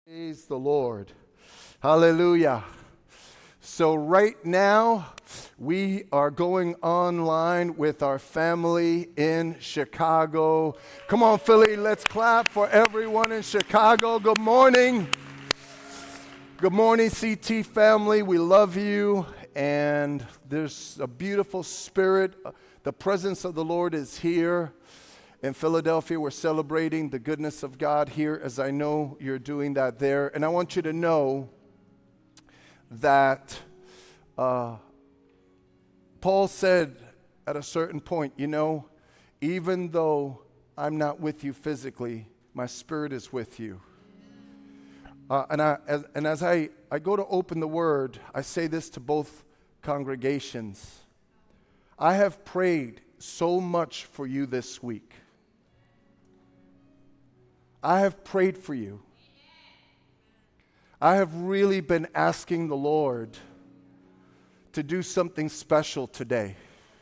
Praise the Lord. Hallelujah. So right now, we are going online with our family in Chicago. Come on, Philly, let's clap for everyone in Chicago. Good morning. Good morning, CT family. We love you. And there's a beautiful spirit. The presence of the Lord is here. In Philadelphia, we're celebrating the goodness of God here, as I know you're doing that there. And I want you to know that Paul said at a certain point, even though I'm not with you physically, my spirit is with you. And as I go to open the word, I say this to both congregations. I have prayed so much for you this week. I have prayed for you. I have really been asking the Lord to do something special today.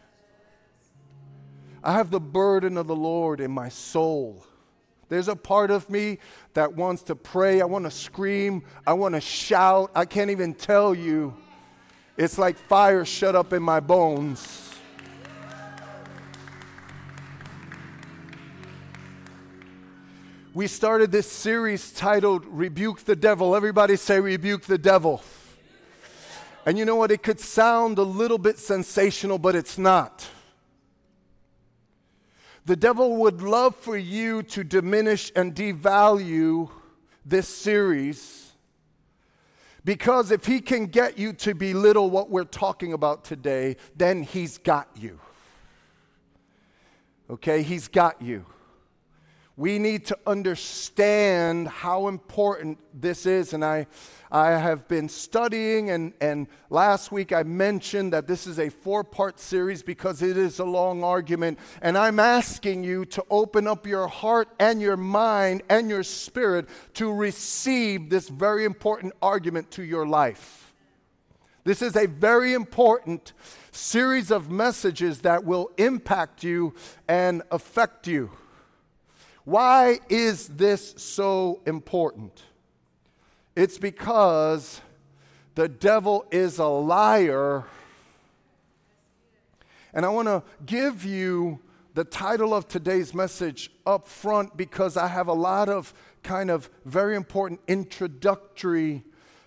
I have the burden of the Lord in my soul. There's a part of me that wants to pray. I want to scream. I want to shout. I can't even tell you. It's like fire shut up in my bones. We started this series titled Rebuke the Devil. Everybody say rebuke the devil. And you know what? It could sound a little bit sensational, but it's not. The devil would love for you to diminish and devalue this series, because if he can get you to belittle what we're talking about today, then he's got you. Okay, he's got you. We need to understand how important this is. And I have been studying, and last week I mentioned that this is a 4-part series because it is a long argument. And I'm asking you to open up your heart and your mind and your spirit to receive this very important argument to your life. This is a very important series of messages that will impact you and affect you. Why is this so important? It's because the devil is a liar. And I want to give you the title of today's message up front because I have a lot of kind of very important introductory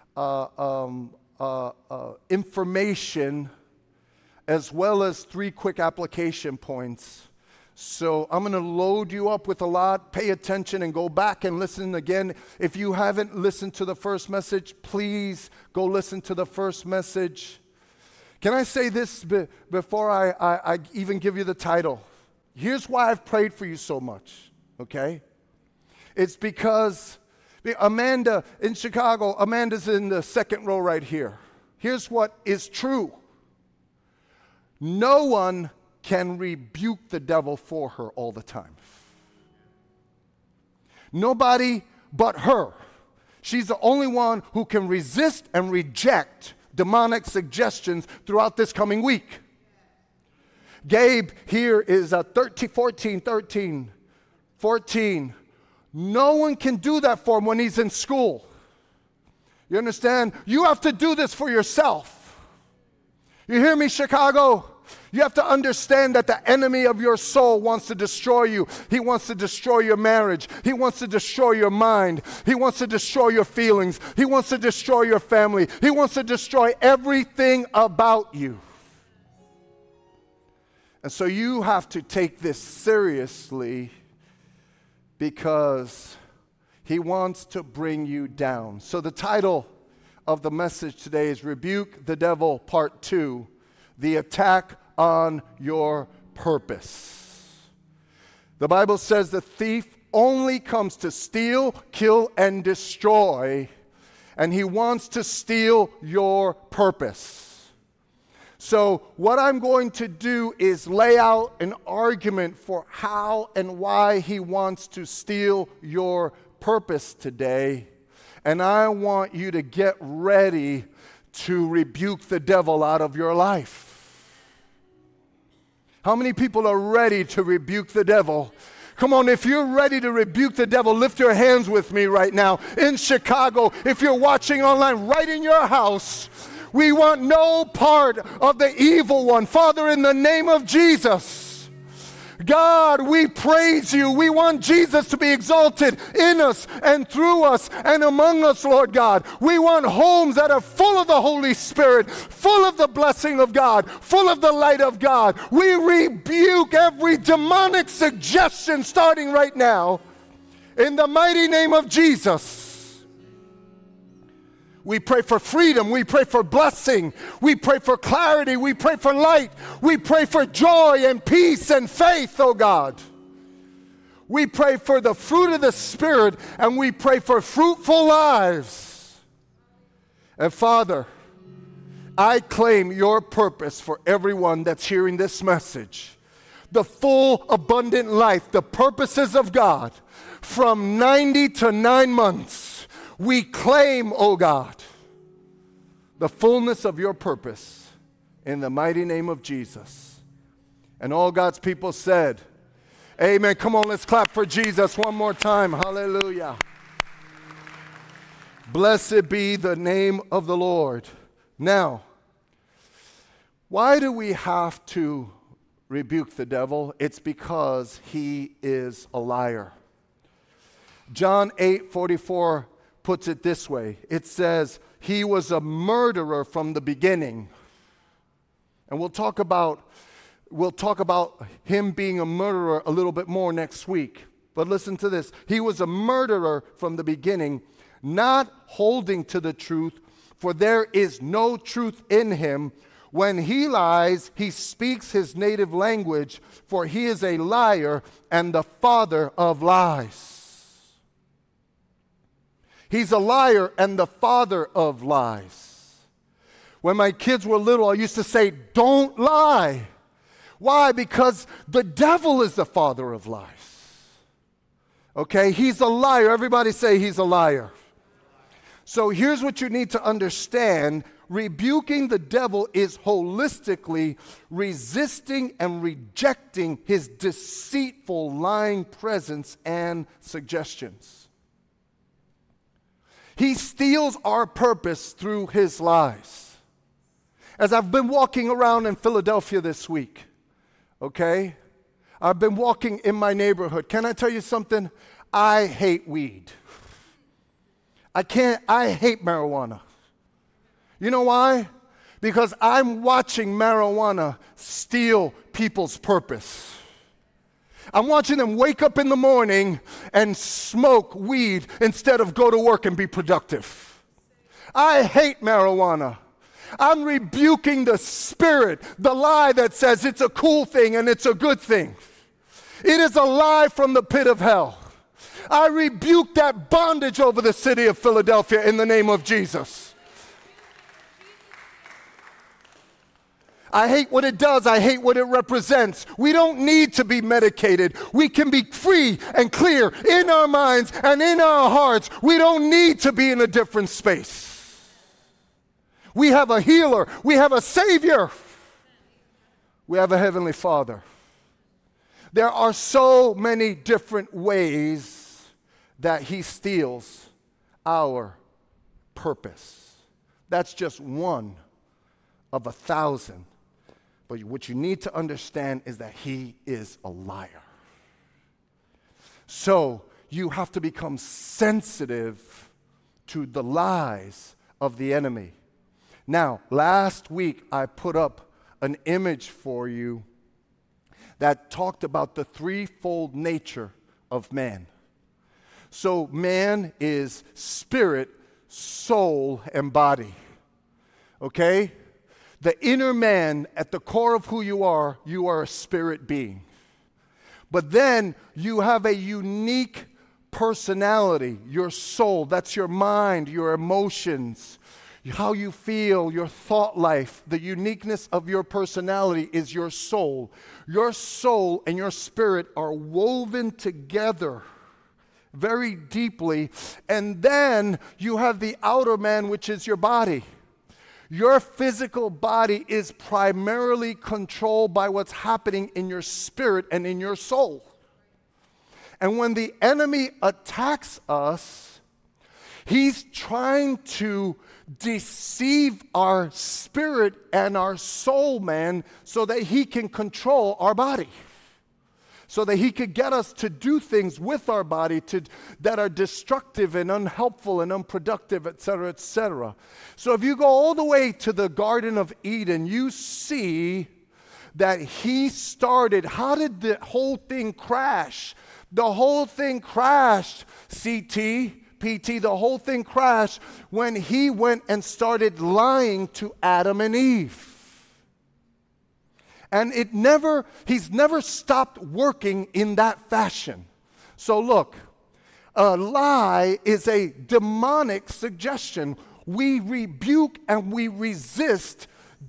information, as well as 3 quick application points. So I'm going to load you up with a lot. Pay attention and go back and listen again. If you haven't listened to the first message, please go listen to the first message. Can I say this before I even give you the title? Here's why I've prayed for you so much, okay? It's because Amanda in Chicago, Amanda's in the second row right here. Here's what is true. No one can rebuke the devil for her all the time. Nobody but her. She's the only one who can resist and reject demonic suggestions throughout this coming week. Gabe here is 14. No one can do that for him when he's in school. You understand? You have to do this for yourself. You hear me, Chicago? You have to understand that the enemy of your soul wants to destroy you. He wants to destroy your marriage. He wants to destroy your mind. He wants to destroy your feelings. He wants to destroy your family. He wants to destroy everything about you. And so you have to take this seriously because he wants to bring you down. So the title of the message today is Rebuke the Devil, Part 2, the attack on your purpose. The Bible says the thief only comes to steal, kill, and destroy, and he wants to steal your purpose. So what I'm going to do is lay out an argument for how and why he wants to steal your purpose today, and I want you to get ready to rebuke the devil out of your life. How many people are ready to rebuke the devil? Come on, if you're ready to rebuke the devil, lift your hands with me right now. In Chicago, if you're watching online, right in your house, we want no part of the evil one. Father, in the name of Jesus, God, we praise you. We want Jesus to be exalted in us and through us and among us, Lord God. We want homes that are full of the Holy Spirit, full of the blessing of God, full of the light of God. We rebuke every demonic suggestion starting right now in the mighty name of Jesus. We pray for freedom. We pray for blessing. We pray for clarity. We pray for light. We pray for joy and peace and faith, oh God. We pray for the fruit of the Spirit, and we pray for fruitful lives. And Father, I claim your purpose for everyone that's hearing this message. The full, abundant life, the purposes of God from 90 to 9 months. We claim, oh God, the fullness of your purpose in the mighty name of Jesus. And all God's people said, amen. Come on, let's clap for Jesus one more time. Hallelujah. Blessed be the name of the Lord. Now, why do we have to rebuke the devil? It's because he is a liar. John 8:44 puts it this way. It says, he was a murderer from the beginning. And we'll talk about him being a murderer a little bit more next week. But listen to this. He was a murderer from the beginning, not holding to the truth, for there is no truth in him. When he lies, he speaks his native language, for he is a liar and the father of lies. He's a liar and the father of lies. When my kids were little, I used to say, don't lie. Why? Because the devil is the father of lies. Okay? He's a liar. Everybody say he's a liar. So here's what you need to understand. Rebuking the devil is holistically resisting and rejecting his deceitful, lying presence and suggestions. He steals our purpose through his lies. As I've been walking around in Philadelphia this week, okay? I've been walking in my neighborhood. Can I tell you something? I hate weed. I hate marijuana. You know why? Because I'm watching marijuana steal people's purpose. I'm watching them wake up in the morning and smoke weed instead of go to work and be productive. I hate marijuana. I'm rebuking the spirit, the lie that says it's a cool thing and it's a good thing. It is a lie from the pit of hell. I rebuke that bondage over the city of Philadelphia in the name of Jesus. I hate what it does. I hate what it represents. We don't need to be medicated. We can be free and clear in our minds and in our hearts. We don't need to be in a different space. We have a healer. We have a Savior. We have a Heavenly Father. There are so many different ways that he steals our purpose. That's just one of 1,000. But what you need to understand is that he is a liar. So you have to become sensitive to the lies of the enemy. Now, last week I put up an image for you that talked about the threefold nature of man. So man is spirit, soul, and body. Okay? The inner man, at the core of who you are a spirit being. But then you have a unique personality, your soul. That's your mind, your emotions, how you feel, your thought life. The uniqueness of your personality is your soul. Your soul and your spirit are woven together very deeply. And then you have the outer man, which is your body. Your physical body is primarily controlled by what's happening in your spirit and in your soul. And when the enemy attacks us, he's trying to deceive our spirit and our soul, man, so that he can control our body. So that he could get us to do things with our body that are destructive and unhelpful and unproductive, etc., etc. So if you go all the way to the Garden of Eden, you see that he started. How did the whole thing crash? The whole thing crashed, PT, the whole thing crashed when he went and started lying to Adam and Eve. And he's never stopped working in that fashion. So look, a lie is a demonic suggestion. We rebuke and we resist.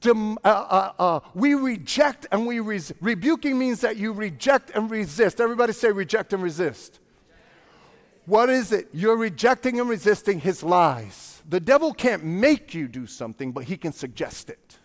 We reject and we resist. Rebuking means that you reject and resist. Everybody say reject and resist. What is it? You're rejecting and resisting his lies. The devil can't make you do something, but he can suggest it.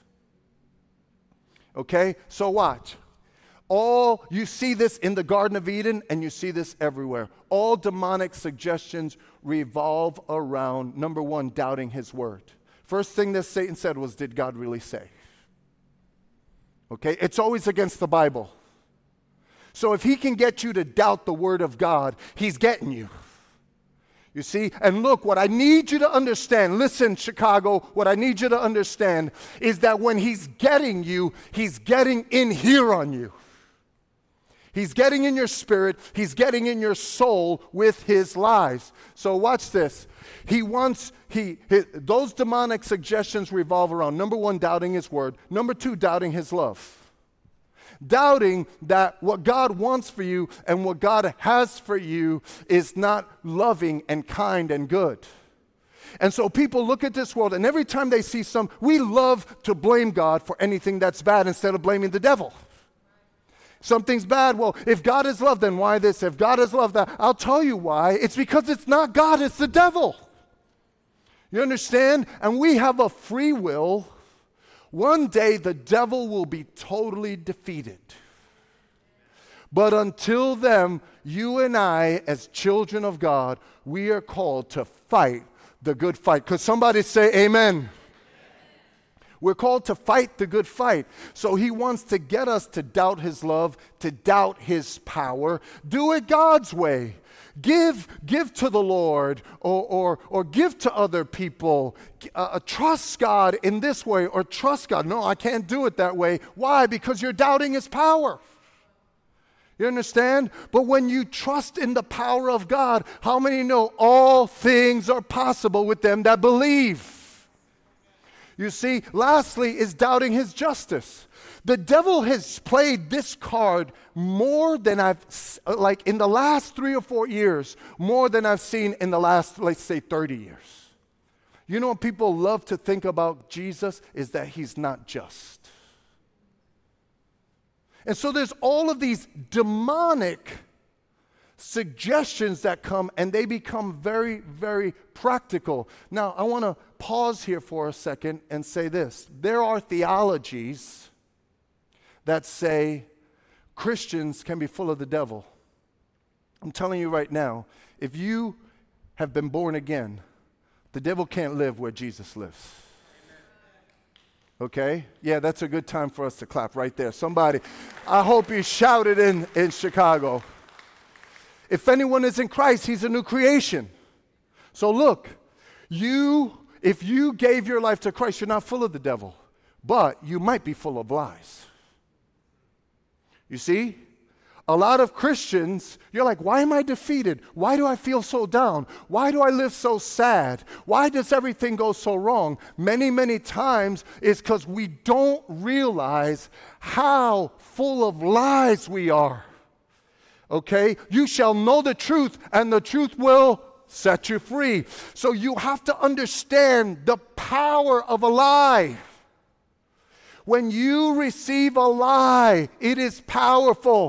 Okay? So watch. You see this in the Garden of Eden, and you see this everywhere. All demonic suggestions revolve around, number one, doubting his word. First thing that Satan said was, did God really say? Okay? It's always against the Bible. So if he can get you to doubt the word of God, he's getting you. You see? And look, what I need you to understand, listen, Chicago, what I need you to understand is that when he's getting you, he's getting in here on you. He's getting in your spirit, he's getting in your soul with his lies. So watch this. Those demonic suggestions revolve around, number one, doubting his word. Number two, doubting his love. Doubting that what God wants for you and what God has for you is not loving and kind and good. And so people look at this world, and every time they see we love to blame God for anything that's bad instead of blaming the devil. Something's bad. Well, if God is love, then why this? If God is love, that. I'll tell you why. It's because it's not God, it's the devil. You understand? And we have a free will. One day the devil will be totally defeated. But until then, you and I, as children of God, we are called to fight the good fight. Could somebody say amen? We're called to fight the good fight. So he wants to get us to doubt his love, to doubt his power. Do it God's way. Give to the Lord or give to other people. Trust God in this way or trust God. No, I can't do it that way. Why? Because you're doubting his power. You understand? But when you trust in the power of God, how many know all things are possible with them that believe? You see, lastly is doubting his justice. The devil has played this card more than in the last 3 or 4 years, more than I've seen in the last, let's say, 30 years. You know what people love to think about Jesus is that he's not just. And so there's all of these demonic suggestions that come, and they become very, very practical. Now, I want to pause here for a second and say this. There are theologies that say Christians can be full of the devil. I'm telling you right now, if you have been born again, the devil can't live where Jesus lives. Okay? Yeah, that's a good time for us to clap right there. Somebody, I hope you shouted in Chicago. If anyone is in Christ, he's a new creation. So look, if you gave your life to Christ, you're not full of the devil, but you might be full of lies. You see? A lot of Christians, you're like, why am I defeated? Why do I feel so down? Why do I live so sad? Why does everything go so wrong? Many, many times it's because we don't realize how full of lies we are. Okay? You shall know the truth, and the truth will set you free. So you have to understand the power of a lie. When you receive a lie, it is powerful.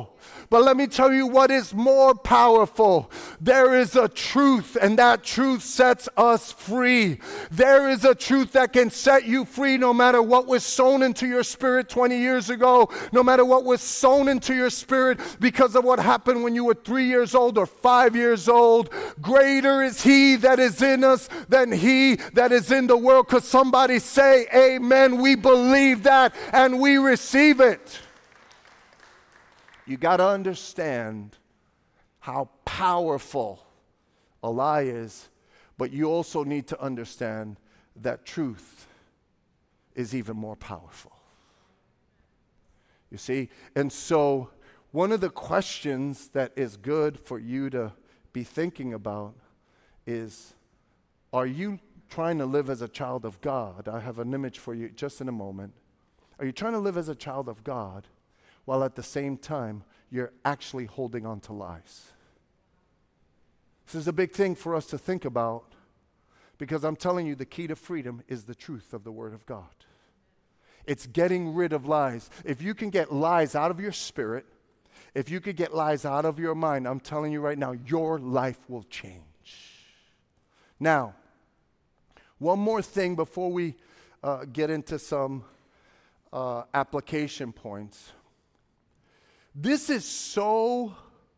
But let me tell you what is more powerful. There is a truth, and that truth sets us free. There is a truth that can set you free no matter what was sown into your spirit 20 years ago, no matter what was sown into your spirit because of what happened when you were 3 years old or 5 years old. Greater is He that is in us than he that is in the world. Could somebody say amen? We believe that and we receive it. You got to understand how powerful a lie is, but you also need to understand that truth is even more powerful. You see? And so one of the questions that is good for you to be thinking about is, are you trying to live as a child of God? I have an image for you just in a moment. Are you trying to live as a child of God while at the same time you're actually holding on to lies? This is a big thing for us to think about, because I'm telling you, the key to freedom is the truth of the Word of God. It's getting rid of lies. If you can get lies out of your spirit, if you could get lies out of your mind, I'm telling you right now, your life will change. Now, one more thing before we get into some application points. This is so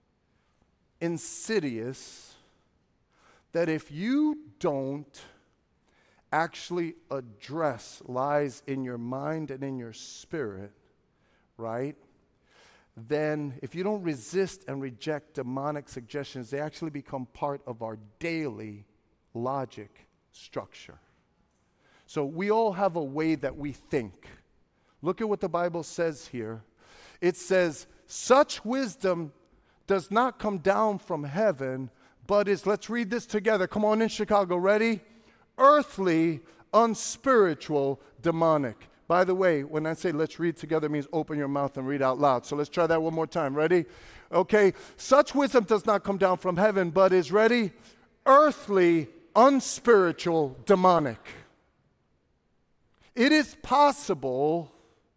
insidious that if you don't actually address lies in your mind and in your spirit, right, then if you don't resist and reject demonic suggestions, they actually become part of our daily logic structure. So we all have a way that we think. Look at what the Bible says here. It says, such wisdom does not come down from heaven, but is, let's read this together. Come on in, Chicago, ready? Earthly, unspiritual, demonic. By the way, when I say let's read together, it means open your mouth and read out loud. So let's try that one more time. Ready? Okay. Such wisdom does not come down from heaven, but is, ready? Earthly, unspiritual, demonic. It is possible,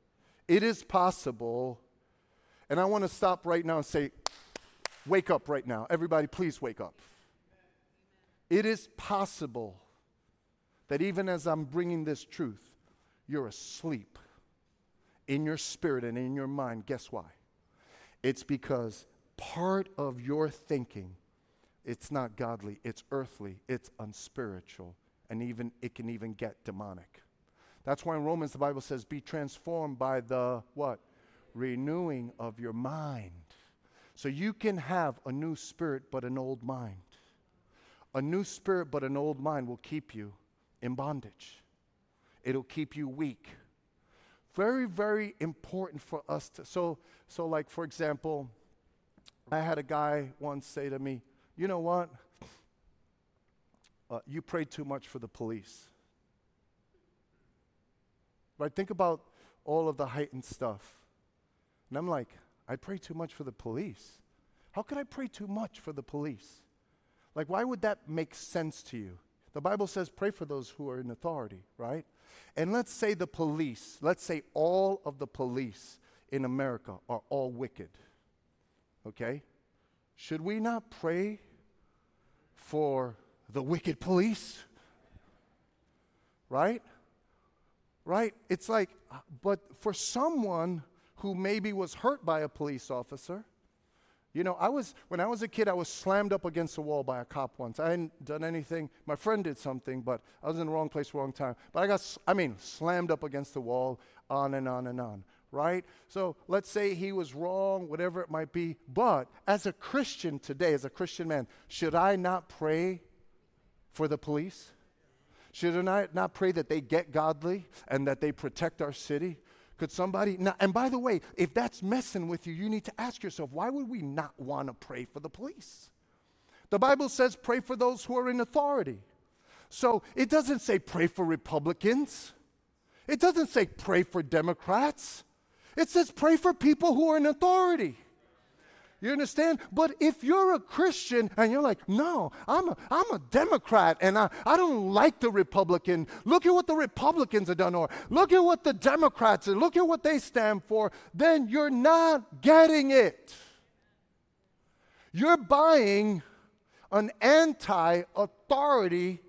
and I want to stop right now and say, wake up right now. Everybody, please wake up. It is possible that even as I'm bringing this truth, you're asleep in your spirit and in your mind. Guess why? It's because part of your thinking, it's not godly, it's earthly, it's unspiritual, and even it can even get demonic. That's why in Romans the Bible says, be transformed by the what? Renewing of your mind. So you can have a new spirit but an old mind. A new spirit but an old mind will keep you in bondage. It'll keep you weak. Very, very important for us to, so like for example, I had a guy once say to me, you know what? You pray too much for the police. Right? Think about all of the heightened stuff. And I'm like, I pray too much for the police. How could I pray too much for the police? Like, why would that make sense to you? The Bible says pray for those who are in authority, right? And let's say the police, let's say all of the police in America are all wicked, okay? Should we not pray for the wicked police? Right? Right? It's like, but for someone who maybe was hurt by a police officer, you know, when I was a kid, I was slammed up against a wall by a cop once. I hadn't done anything. My friend did something, but I was in the wrong place, wrong time. But I got, slammed up against the wall, on and on and on, right? So let's say he was wrong, whatever it might be. But as a Christian today, as a Christian man, should I not pray for the police? Should I not pray that they get godly and that they protect our city? Could somebody, now, and by the way, if that's messing with you, you need to ask yourself, why would we not want to pray for the police? The Bible says pray for those who are in authority. So it doesn't say pray for Republicans. It doesn't say pray for Democrats. It says pray for people who are in authority. You understand? But if you're a Christian and you're like, no, I'm a Democrat and I don't like the Republican. Look at what the Republicans have done, or look at what the Democrats are, look at what they stand for, then you're not getting it. You're buying an anti-authority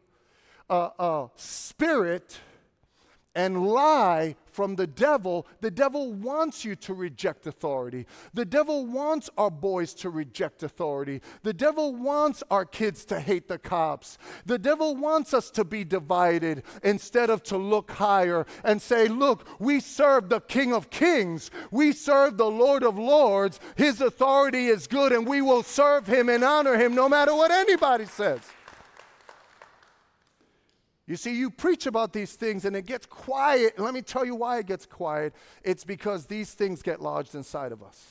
spirit and lie from the devil. The devil wants you to reject authority. The devil wants our boys to reject authority. The devil wants our kids to hate the cops. The devil wants us to be divided instead of to look higher and say, look, we serve the King of Kings. We serve the Lord of Lords. His authority is good, and we will serve him and honor him no matter what anybody says. You see, you preach about these things and it gets quiet. And let me tell you why it gets quiet. It's because these things get lodged inside of us.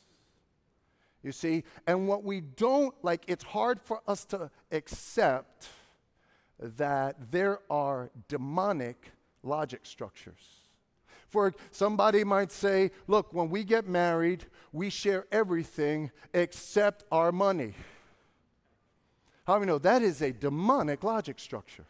You see, and what we don't like, it's hard for us to accept that there are demonic logic structures. For somebody might say, look, when we get married, we share everything except our money. How many know that is a demonic logic structure?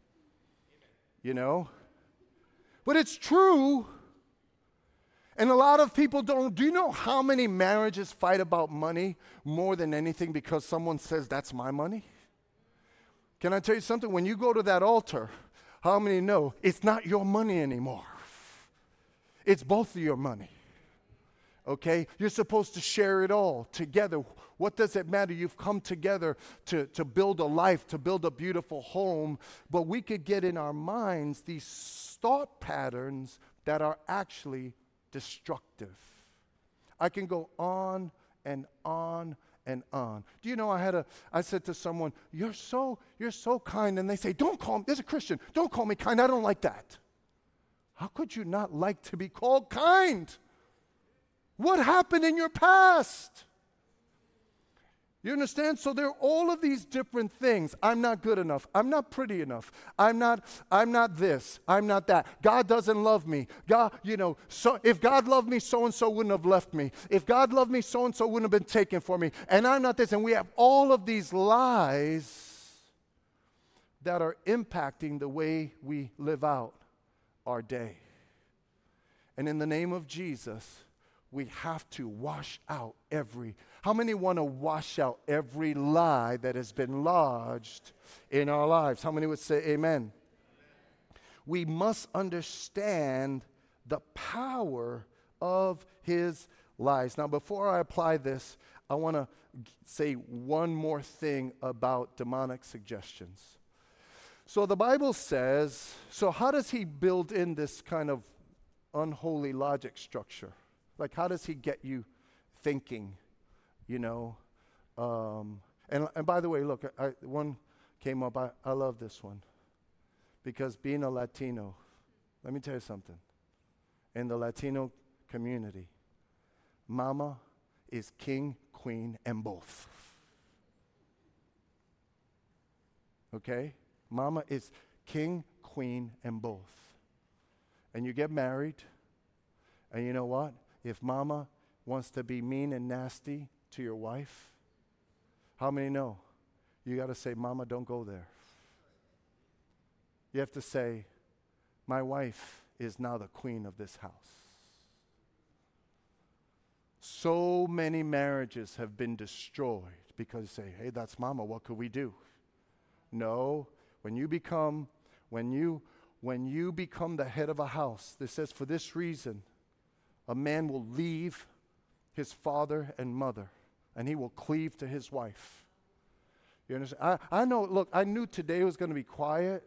You know? But it's true. And a lot of people don't. Do you know how many marriages fight about money more than anything because someone says, that's my money? Can I tell you something? When you go to that altar, how many know it's not your money anymore? It's both of your money. Okay? You're supposed to share it all together. What does it matter? You've come together to build a life, to build a beautiful home. But we could get in our minds these thought patterns that are actually destructive. I can go on and on and on. Do you know I said to someone, you're so kind. And they say, don't call me, there's a Christian, don't call me kind. I don't like that. How could you not like to be called kind? What happened in your past? You understand? So there are all of these different things. I'm not good enough. I'm not pretty enough. I'm not this. I'm not that. God doesn't love me. God, so if God loved me, so-and-so wouldn't have left me. If God loved me, so-and-so wouldn't have been taken for me. And I'm not this. And we have all of these lies that are impacting the way we live out our day. And in the name of Jesus, we have to wash out how many want to wash out every lie that has been lodged in our lives? How many would say amen? We must understand the power of his lies. Now, before I apply this, I want to say one more thing about demonic suggestions. So the Bible says, so how does he build in this kind of unholy logic structure? Like, how does he get you thinking, And by the way, look, one came up. I love this one. Because being a Latino, let me tell you something. In the Latino community, mama is king, queen, and both. Okay? Mama is king, queen, and both. And you get married, and you know what? If mama wants to be mean and nasty to your wife, how many know? You got to say, mama, don't go there. You have to say, my wife is now the queen of this house. So many marriages have been destroyed because you say, hey, that's mama, what could we do? No, when you become the head of a house, this says, for this reason, a man will leave his father and mother, and he will cleave to his wife. You understand? I know, look, I knew today was going to be quiet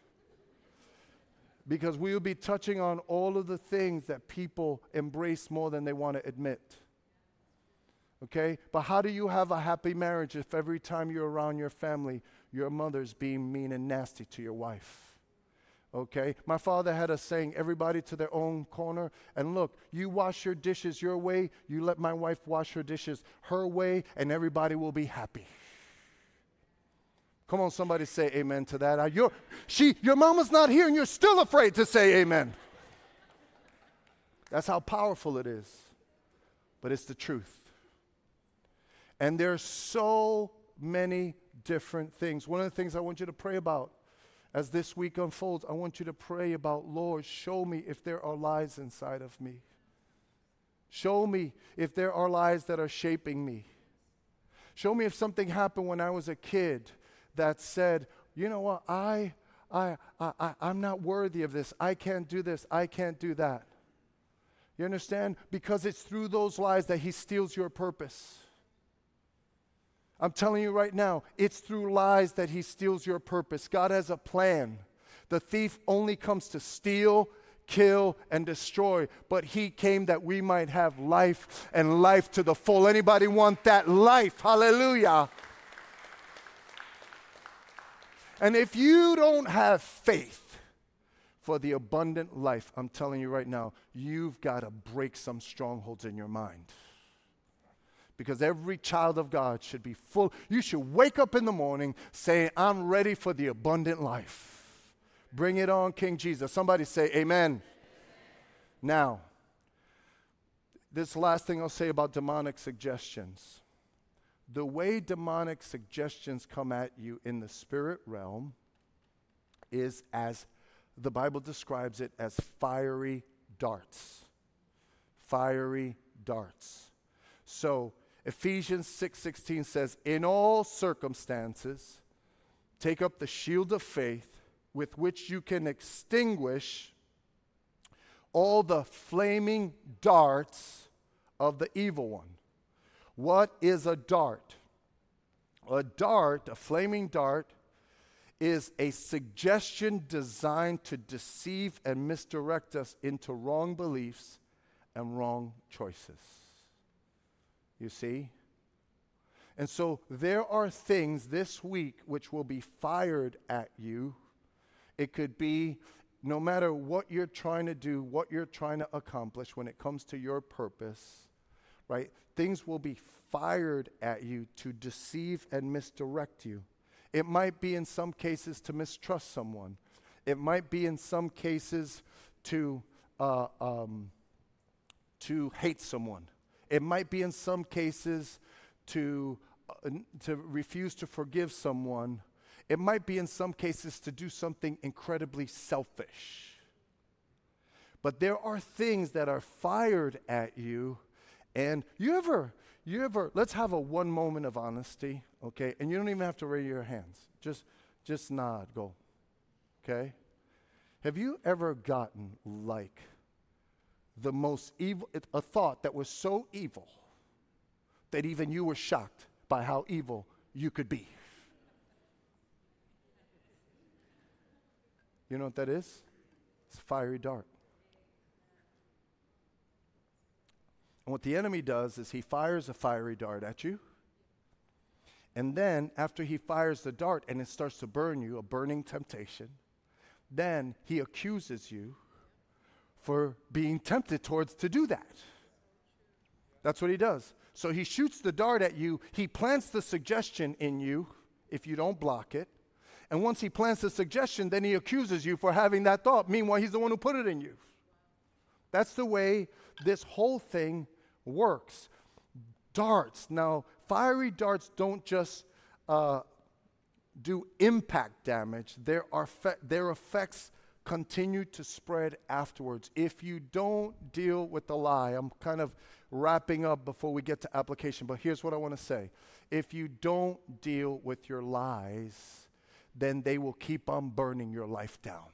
because we will be touching on all of the things that people embrace more than they want to admit. Okay? But how do you have a happy marriage if every time you're around your family, your mother's being mean and nasty to your wife? Okay? My father had a saying, everybody to their own corner. And look, you wash your dishes your way, you let my wife wash her dishes her way, and everybody will be happy. Come on, somebody say amen to that. Your mama's not here and you're still afraid to say amen. That's how powerful it is. But it's the truth. And there's so many different things. One of the things I want you to pray about as this week unfolds, I want you to pray about, Lord, show me if there are lies inside of me. Show me if there are lies that are shaping me. Show me if something happened when I was a kid that said, you know what, I'm not worthy of this. I can't do this. I can't do that. You understand? Because it's through those lies that he steals your purpose. I'm telling you right now, it's through lies that he steals your purpose. God has a plan. The thief only comes to steal, kill, and destroy. But he came that we might have life and life to the full. Anybody want that life? Hallelujah. And if you don't have faith for the abundant life, I'm telling you right now, you've got to break some strongholds in your mind. Because every child of God should be full. You should wake up in the morning saying, I'm ready for the abundant life. Bring it on, King Jesus. Somebody say amen. Now, this last thing I'll say about demonic suggestions. The way demonic suggestions come at you in the spirit realm is as the Bible describes it as fiery darts. Fiery darts. So, Ephesians 6:16 says, in all circumstances, take up the shield of faith with which you can extinguish all the flaming darts of the evil one. What is a dart? A dart, a flaming dart, is a suggestion designed to deceive and misdirect us into wrong beliefs and wrong choices. You see? And so there are things this week which will be fired at you. It could be no matter what you're trying to do, what you're trying to accomplish when it comes to your purpose, right? Things will be fired at you to deceive and misdirect you. It might be in some cases to mistrust someone. It might be in some cases to hate someone. It might be in some cases to refuse to forgive someone. It might be in some cases to do something incredibly selfish. But there are things that are fired at you, and you ever, let's have a one moment of honesty, okay? And you don't even have to raise your hands. Just nod, go, okay? Have you ever gotten like the most evil, a thought that was so evil that even you were shocked by how evil you could be? You know what that is? It's a fiery dart. And what the enemy does is he fires a fiery dart at you. And then after he fires the dart and it starts to burn you, a burning temptation, then he accuses you for being tempted towards to do that. That's what he does. So he shoots the dart at you. He plants the suggestion in you if you don't block it. And once he plants the suggestion, then he accuses you for having that thought. Meanwhile, he's the one who put it in you. That's the way this whole thing works. Darts. Now, fiery darts don't just do impact damage. Their effects continue to spread afterwards. If you don't deal with the lie, I'm kind of wrapping up before we get to application, but here's what I want to say. If you don't deal with your lies, then they will keep on burning your life down.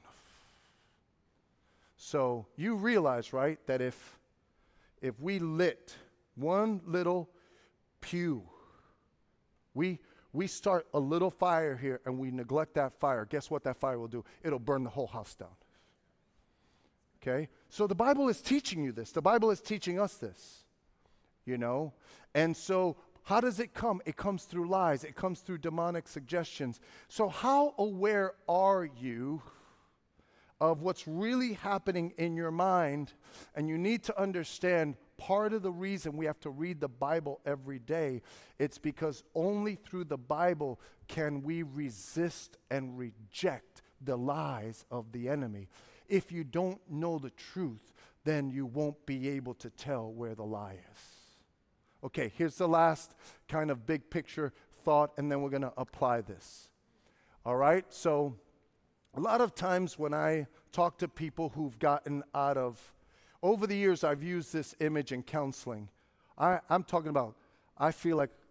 So you realize, right, that if we lit one little pew, we start a little fire here and we neglect that fire, guess what that fire will do? It'll burn the whole house down. Okay? So the Bible is teaching you this. The Bible is teaching us this, you know? And so how does it come? It comes through lies. It comes through demonic suggestions. So how aware are you of what's really happening in your mind? And you need to understand part of the reason we have to read the Bible every day, it's because only through the Bible can we resist and reject the lies of the enemy. If you don't know the truth, then you won't be able to tell where the lie is. Okay, here's the last kind of big picture thought, and then we're going to apply this. All right, so a lot of times when I talk to people who've gotten out of, over the years I've used this image in counseling. I'm talking about, I feel like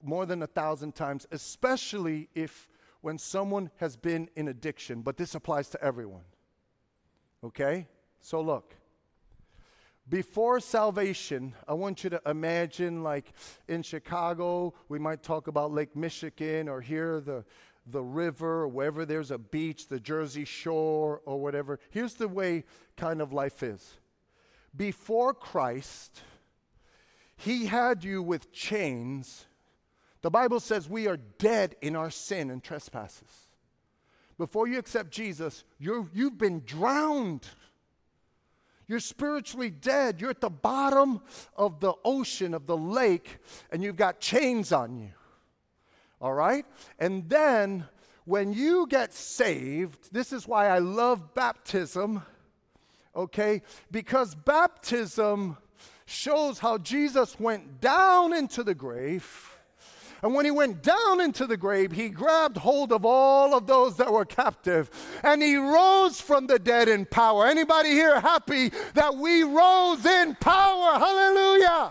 more than 1,000 times, especially when someone has been in addiction. But this applies to everyone. Okay? So look. Before salvation, I want you to imagine, like in Chicago, we might talk about Lake Michigan, or here the river, or wherever there's a beach, the Jersey Shore or whatever. Here's the way kind of life is. Before Christ, he had you with chains. The Bible says we are dead in our sin and trespasses. Before you accept Jesus, you've been drowned. You're spiritually dead. You're at the bottom of the ocean, of the lake, and you've got chains on you. All right? And then when you get saved, this is why I love baptism, okay? Because baptism shows how Jesus went down into the grave. And when he went down into the grave, he grabbed hold of all of those that were captive. And he rose from the dead in power. Anybody here happy that we rose in power? Hallelujah.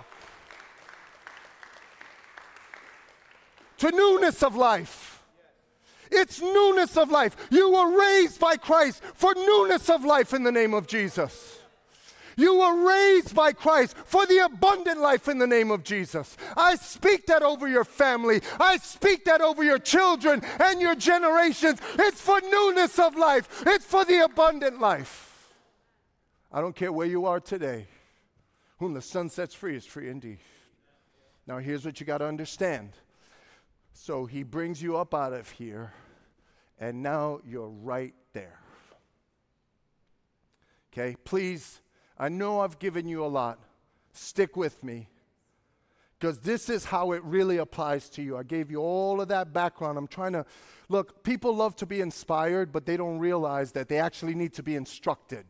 To newness of life. It's newness of life. You were raised by Christ for newness of life in the name of Jesus. You were raised by Christ for the abundant life in the name of Jesus. I speak that over your family. I speak that over your children and your generations. It's for newness of life. It's for the abundant life. I don't care where you are today. Whom the Son sets free is free indeed. Now here's what you got to understand. So he brings you up out of here, and now you're right there. Okay, please. I know I've given you a lot. Stick with me, because this is how it really applies to you. I gave you all of that background. I'm trying to, look, people love to be inspired, but they don't realize that they actually need to be instructed.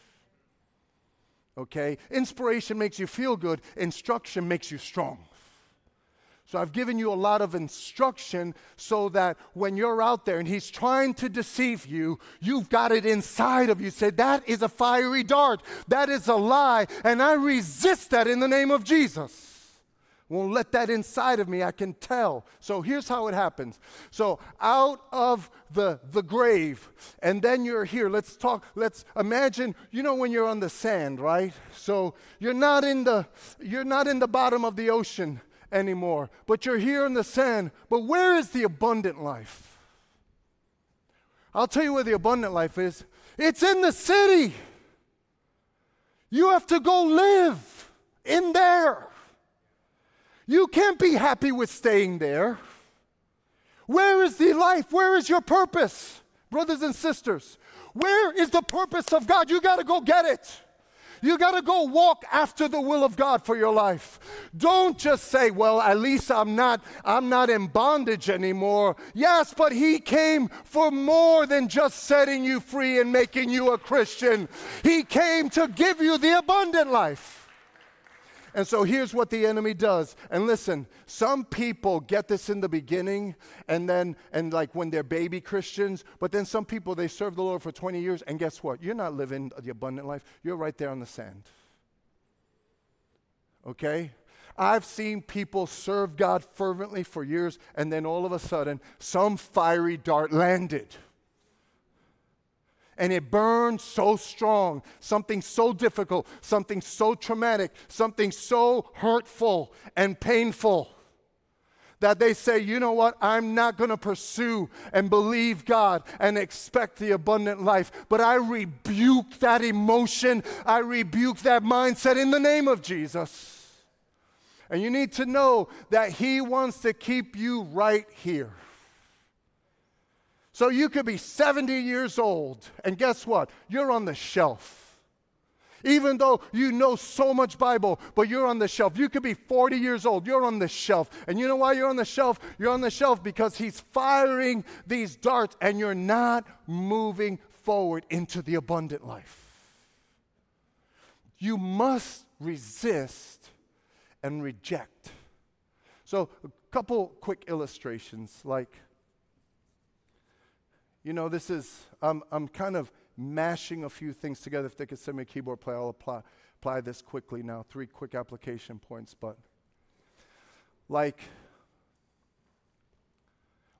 Okay? Inspiration makes you feel good. Instruction makes you strong. So I've given you a lot of instruction so that when you're out there and he's trying to deceive you, you've got it inside of you. Say, that is a fiery dart. That is a lie. And I resist that in the name of Jesus. Won't let that inside of me. I can tell. So here's how it happens. So out of the grave, and then you're here. Let's imagine, when you're on the sand, right? So you're not in the bottom of the ocean anymore, but you're here in the sand. But where is the abundant life? I'll tell you where the abundant life is. It's in the city. You have to go live in there. You can't be happy with staying there. Where is the life? Where is your purpose? Brothers and sisters, where is the purpose of God? You got to go get it. You got to go walk after the will of God for your life. Don't just say, well, at least I'm not in bondage anymore. Yes, but he came for more than just setting you free and making you a Christian. He came to give you the abundant life. And so here's what the enemy does. And listen, some people get this in the beginning and like when they're baby Christians, but then some people, they serve the Lord for 20 years, and guess what? You're not living the abundant life. You're right there on the sand. Okay? I've seen people serve God fervently for years, and then all of a sudden, some fiery dart landed. And it burned so strong, something so difficult, something so traumatic, something so hurtful and painful, that they say, you know what, I'm not going to pursue and believe God and expect the abundant life. But I rebuke that emotion, I rebuke that mindset in the name of Jesus. And you need to know that he wants to keep you right here. So you could be 70 years old, and guess what? You're on the shelf. Even though you know so much Bible, but you're on the shelf. You could be 40 years old, you're on the shelf. And you know why you're on the shelf? You're on the shelf because he's firing these darts, and you're not moving forward into the abundant life. You must resist and reject. So a couple quick illustrations, like, this is, I'm kind of mashing a few things together. If they could send me a keyboard play, I'll apply this quickly now. 3 quick application points. But like,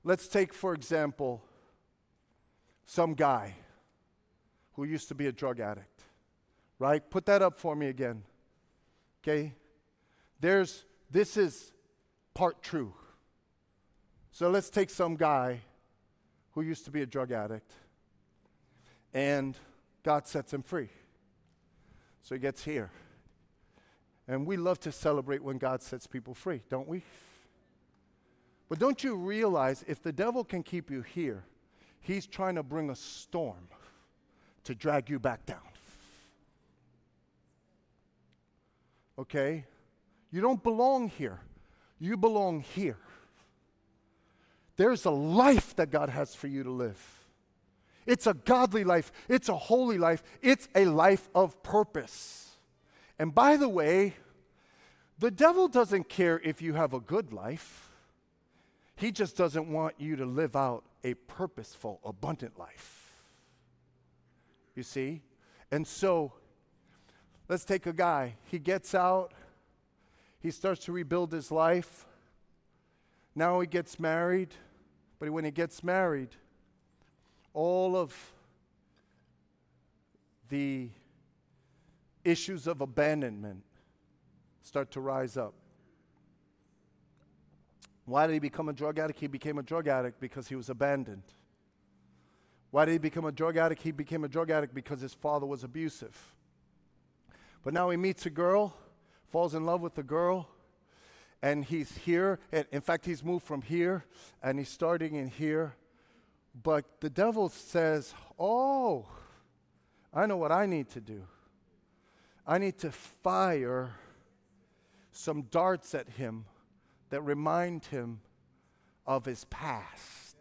Let's take, for example, some guy who used to be a drug addict, right? Put that up for me again, okay? This is part true. So let's take some guy who used to be a drug addict, and God sets him free. So he gets here. And we love to celebrate when God sets people free, don't we? But don't you realize if the devil can keep you here, he's trying to bring a storm to drag you back down. Okay? You don't belong here. You belong here. There's a life that God has for you to live. It's a godly life. It's a holy life. It's a life of purpose. And by the way, the devil doesn't care if you have a good life. He just doesn't want you to live out a purposeful, abundant life. You see? And so, let's take a guy. He gets out. He starts to rebuild his life. Now he gets married. But when he gets married, all of the issues of abandonment start to rise up. Why did he become a drug addict? He became a drug addict because he was abandoned. Why did he become a drug addict? He became a drug addict because his father was abusive. But now he meets a girl, falls in love with the girl, and he's here. And in fact, he's moved from here, and he's starting in here. But the devil says, oh, I know what I need to do. I need to fire some darts at him that remind him of his past.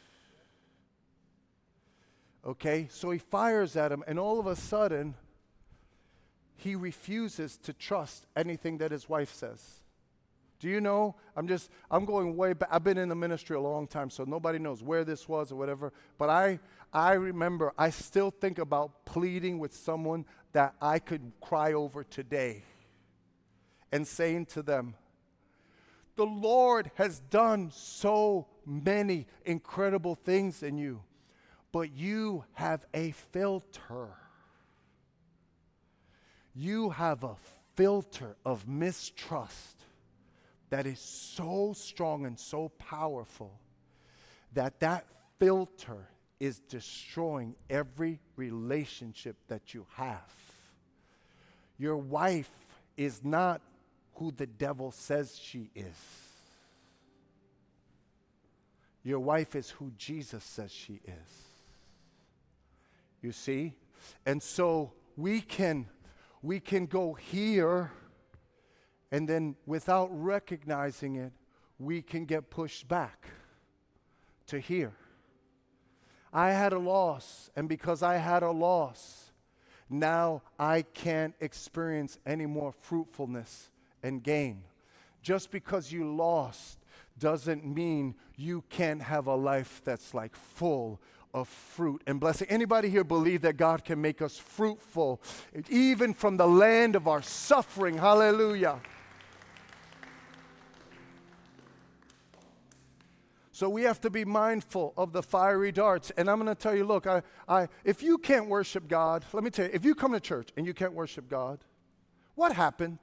Okay, so he fires at him, and all of a sudden, he refuses to trust anything that his wife says. Do you know? I'm going way back. I've been in the ministry a long time, so nobody knows where this was or whatever. But I remember, I still think about pleading with someone that I could cry over today and saying to them, the Lord has done so many incredible things in you, but you have a filter. You have a filter of mistrust that is so strong and so powerful that filter is destroying every relationship that you have. Your wife is not who the devil says she is. Your wife is who Jesus says she is. You see? And so we can go here, and then without recognizing it, we can get pushed back to here. I had a loss, and because I had a loss, now I can't experience any more fruitfulness and gain. Just because you lost doesn't mean you can't have a life that's like full of fruit and blessing. Anybody here believe that God can make us fruitful even from the land of our suffering? Hallelujah. So we have to be mindful of the fiery darts. And I'm going to tell you, look, if you can't worship God, let me tell you, if you come to church and you can't worship God, what happened?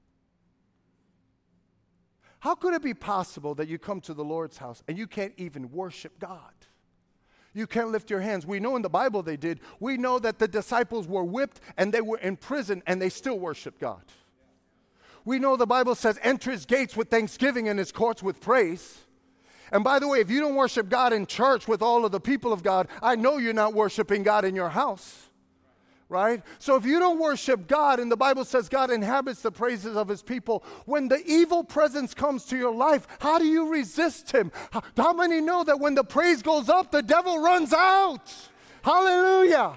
How could it be possible that you come to the Lord's house and you can't even worship God? You can't lift your hands. We know in the Bible they did. We know that the disciples were whipped and they were in prison and they still worshiped God. We know the Bible says, enter his gates with thanksgiving and his courts with praise. And by the way, if you don't worship God in church with all of the people of God, I know you're not worshiping God in your house. Right? So if you don't worship God, and the Bible says God inhabits the praises of his people, when the evil presence comes to your life, how do you resist him? How many know that when the praise goes up, the devil runs out? Hallelujah.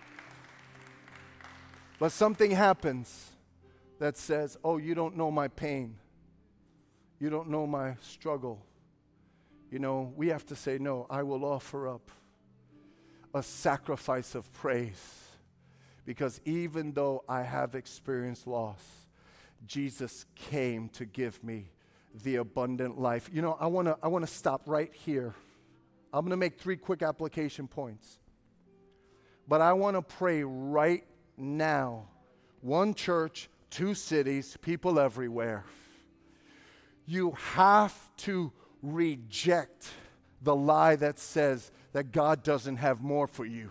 But something happens that says, oh, you don't know my pain. You don't know my struggle. You know, we have to say, no, I will offer up a sacrifice of praise. Because even though I have experienced loss, Jesus came to give me the abundant life. You know, I want to stop right here. I'm going to make 3 quick application points. But I want to pray right now. 1 church, 2 cities, people everywhere. You have to reject the lie that says that God doesn't have more for you.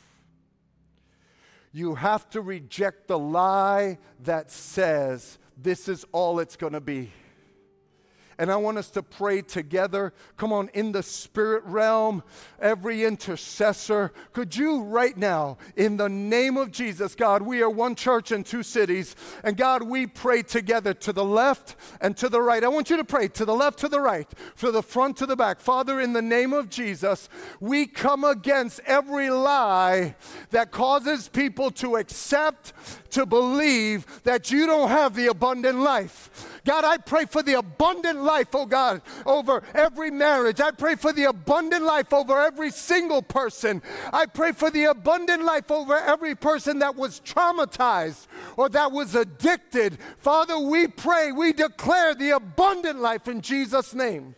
You have to reject the lie that says this is all it's going to be. And I want us to pray together. Come on, in the spirit realm, every intercessor, could you right now, in the name of Jesus, God, we are 1 church in 2 cities. And God, we pray together to the left and to the right. I want you to pray to the left, to the right, from the front to the back. Father, in the name of Jesus, we come against every lie that causes people to accept, to believe that you don't have the abundant life. God, I pray for the abundant life, oh God, over every marriage. I pray for the abundant life over every single person. I pray for the abundant life over every person that was traumatized or that was addicted. Father, we pray, we declare the abundant life in Jesus' name.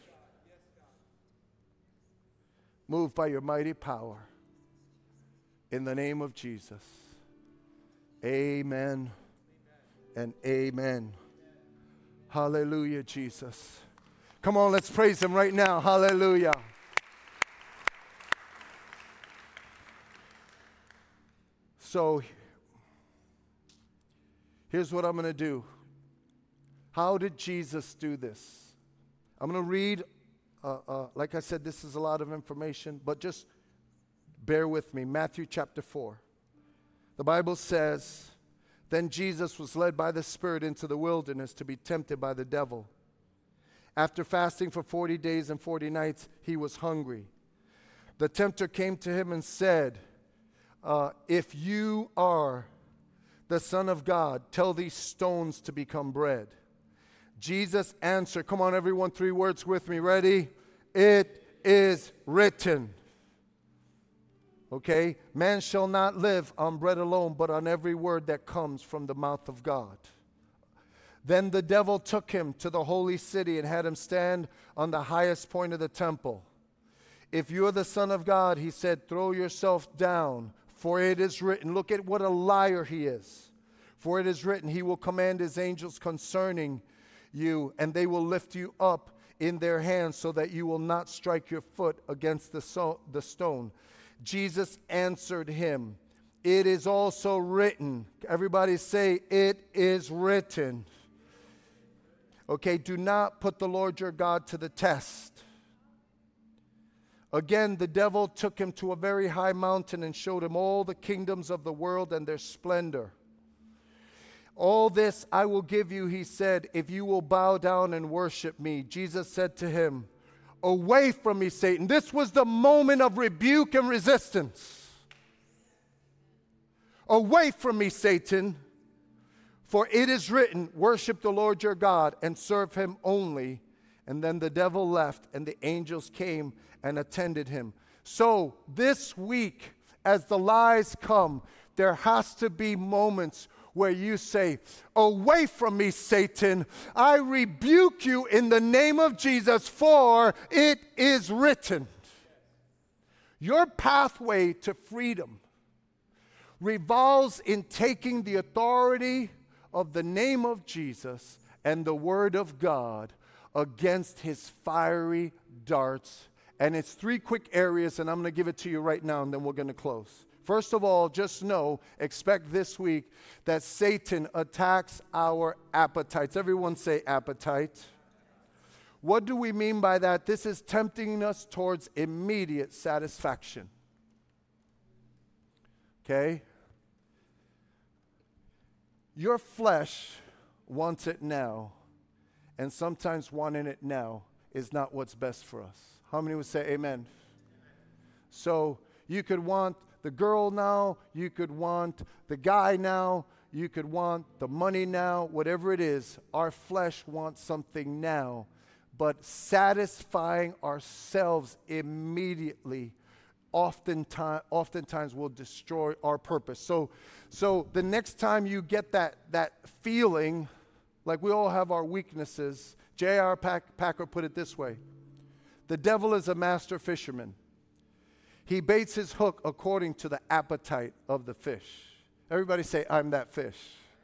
Move by your mighty power. In the name of Jesus. Amen and amen. Hallelujah, Jesus. Come on, let's praise him right now. Hallelujah. So, here's what I'm going to do. How did Jesus do this? I'm going to read, like I said, this is a lot of information, but just bear with me. Matthew chapter 4. The Bible says, then Jesus was led by the Spirit into the wilderness to be tempted by the devil. After fasting for 40 days and 40 nights, he was hungry. The tempter came to him and said, if you are the Son of God, tell these stones to become bread. Jesus answered, come on everyone, 3 words with me, ready? It is written. Okay, man shall not live on bread alone, but on every word that comes from the mouth of God. Then the devil took him to the holy city and had him stand on the highest point of the temple. If you are the Son of God, he said, throw yourself down, for it is written. Look at what a liar he is. For it is written, he will command his angels concerning you, and they will lift you up in their hands so that you will not strike your foot against the stone. Jesus answered him, it is also written. Everybody say, it is written. Okay, do not put the Lord your God to the test. Again, the devil took him to a very high mountain and showed him all the kingdoms of the world and their splendor. All this I will give you, he said, if you will bow down and worship me. Jesus said to him, away from me, Satan. This was the moment of rebuke and resistance. Away from me, Satan, for it is written, worship the Lord your God and serve him only. And then the devil left and the angels came and attended him. So this week, as the lies come, there has to be moments where you say, away from me, Satan. I rebuke you in the name of Jesus, for it is written. Your pathway to freedom revolves in taking the authority of the name of Jesus and the word of God against his fiery darts. And it's 3 quick areas, and I'm going to give it to you right now, and then we're going to close. First of all, just know, expect this week that Satan attacks our appetites. Everyone say appetite. What do we mean by that? This is tempting us towards immediate satisfaction. Okay? Your flesh wants it now, and sometimes wanting it now is not what's best for us. How many would say amen? So you could want the girl now, you could want the guy now, you could want the money now, whatever it is. Our flesh wants something now, but satisfying ourselves immediately oftentimes will destroy our purpose. So the next time you get that feeling, like we all have our weaknesses, J.R. Packer put it this way: the devil is a master fisherman. He baits his hook according to the appetite of the fish. Everybody say, I'm that fish.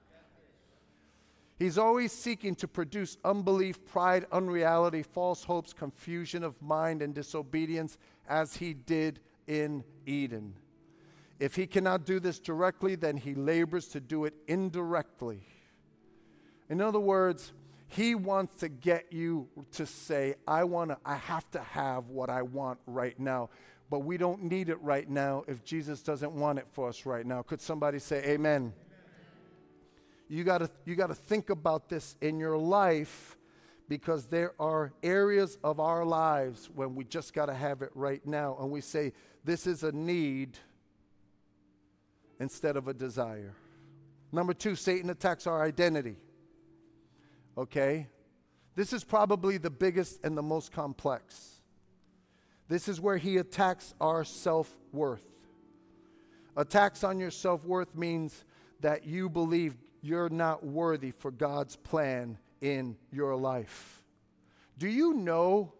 He's always seeking to produce unbelief, pride, unreality, false hopes, confusion of mind, and disobedience, as he did in Eden. If he cannot do this directly, then he labors to do it indirectly. In other words, he wants to get you to say, I have to have what I want right now. But we don't need it right now if Jesus doesn't want it for us right now. Could somebody say amen? You got to think about this in your life, because there are areas of our lives when we just got to have it right now. And we say, this is a need instead of a desire. Number 2, Satan attacks our identity. Okay? This is probably the biggest and the most complex. This is where he attacks our self-worth. Attacks on your self-worth means that you believe you're not worthy for God's plan in your life. Do you know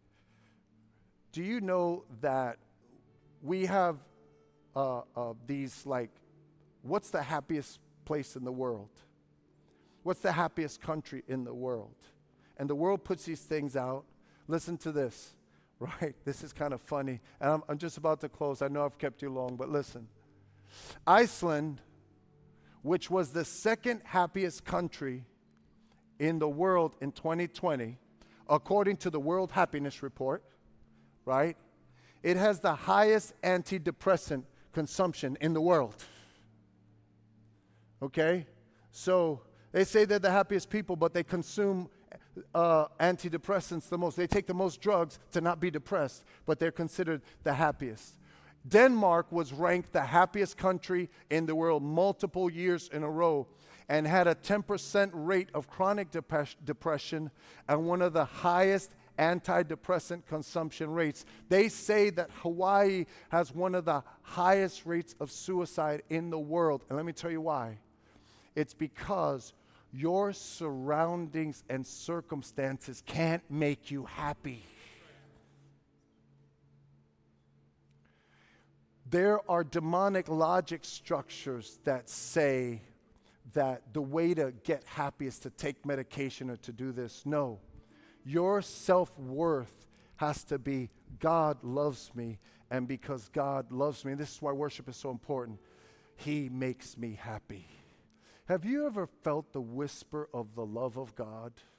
that we have these, like, what's the happiest place in the world? What's the happiest country in the world? And the world puts these things out. Listen to this, right? This is kind of funny. And I'm just about to close. I know I've kept you long, but listen. Iceland, which was the second happiest country in the world in 2020, according to the World Happiness Report, right? It has the highest antidepressant consumption in the world. Okay? So they say they're the happiest people, but they consume antidepressants the most. They take the most drugs to not be depressed, but they're considered the happiest. Denmark was ranked the happiest country in the world multiple years in a row, and had a 10% rate of chronic depression and one of the highest antidepressant consumption rates. They say that Hawaii has one of the highest rates of suicide in the world. And let me tell you why. It's because your surroundings and circumstances can't make you happy. There are demonic logic structures that say that the way to get happy is to take medication or to do this. No. Your self-worth has to be, God loves me, and because God loves me, this is why worship is so important, He makes me happy. Have you ever felt the whisper of the love of God?